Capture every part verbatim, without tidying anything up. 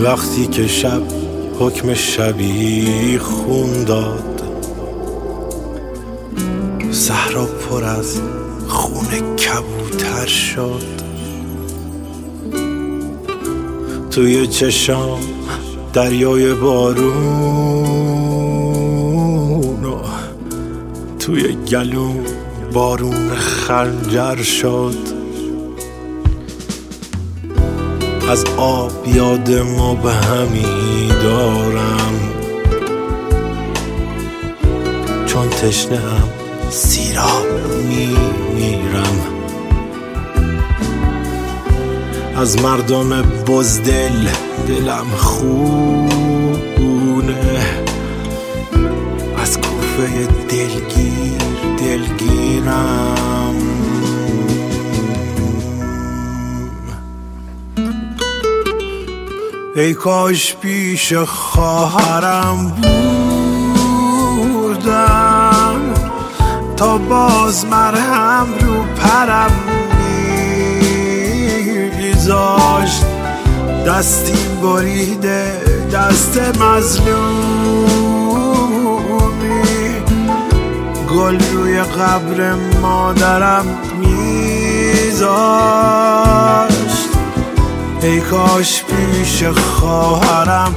وقتی که شب حکم شبی خون داد، صحرا پر از خون کبوتر شد. توی چشام دریای بارون و توی گلوم بارون خنجر شد. از آب یاد مبهمی دارم، چون تشنه ام سیراب میمیرم. از مردم بزدل دلم خونه، از کوفه دلگیر دلگیرم. ای کاش پیش خواهرم بودم، تا باز مرهم رو پرم میذاشت. دستی بریده دست مظلومی، گل روی قبر مادرم میذاشت. ای کاش پیش خواهرم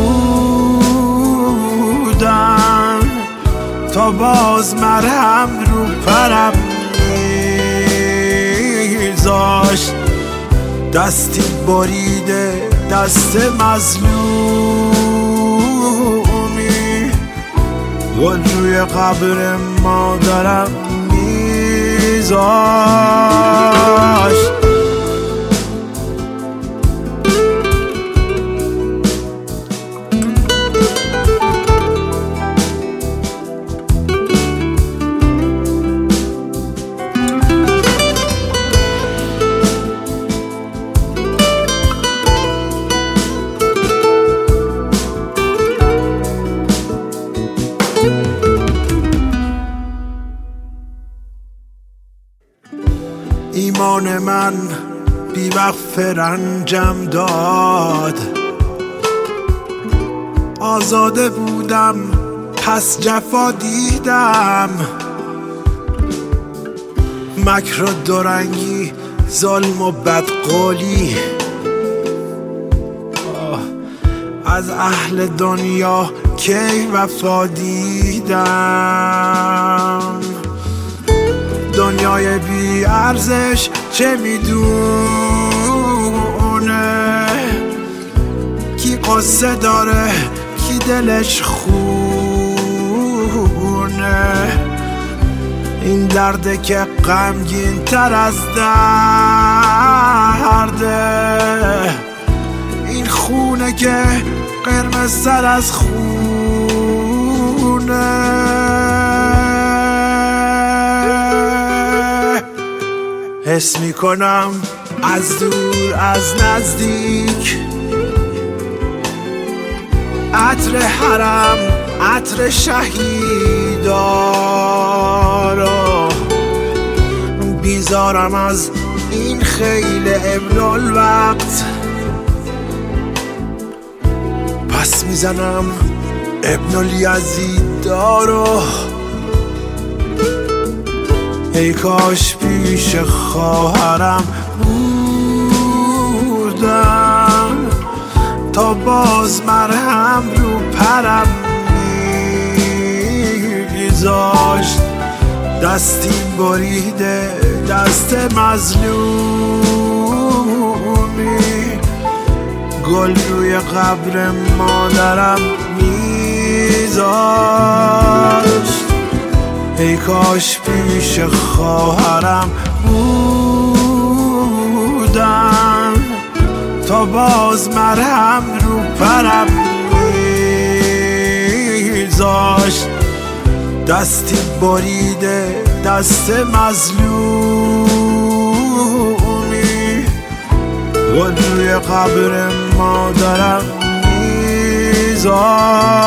بودم، تا باز مرهم رو پرم میذاشت. دستی بریده دست مظلومی، گل روی قبر مادرم میذاشت. ایمان من بی وقف رنجم داد، آزاده بودم پس جفا دیدم. مکر و دورنگی، ظلم و بدقولی، از اهل دنیا کی وفا دیدم. دنیای بی ارزش چه میدونه، کی قصه داره کی دلش خونه. این درده که غمگین تر از درده، این خونه که قرمز تر از خونه. حس میکنم از دور از نزدیک، عطر حرم عطر شهیدارا. بیزارم از این خیل ابن الوقت، پس میزنم ابن الیزیدارو. ای کاش پیش خواهرم بودم، تا باز مرهم رو پرم میذاشت. دستی بریده دست مظلومی، گل روی قبر مادرم میذاشت. ای کاش پیش خواهرم بودم، تا باز مرهم رو پرم میذاشت. دستی بریده دست مظلومی، گل روی قبر مادرم میذاشت.